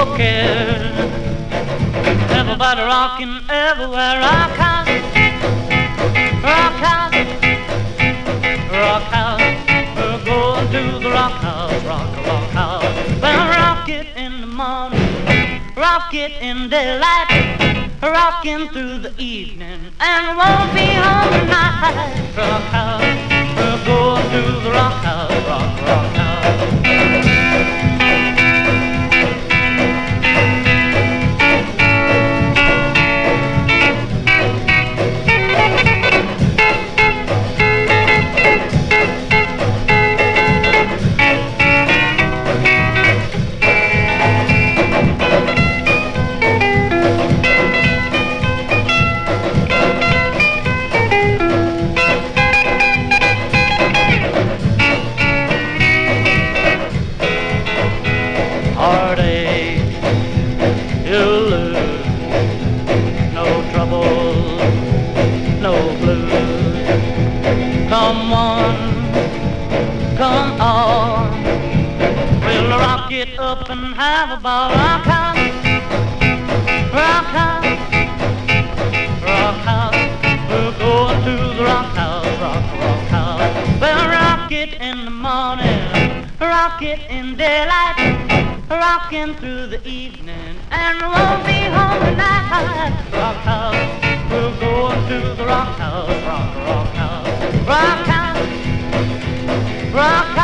no care. Everybody rocking everywhere. Rock house, rock house, rock house. We're going to the rock house, rock house. Well, rock it in the morning, rock it in daylight, rocking through the evening, and won't be home tonight. Rock house, we're going to the rock house, rock house. Heartache, you'll lose. No trouble, no blues. Come on, come on. We'll rock it up and have a ball. Rock house, rock house, rock house. We're going to the rock house, rock house. We'll rock it in the morning, rock it in daylight, rocking through the evening, and won't be home tonight. Rock house, we're going to the rock house, rock house, rock house, rock house.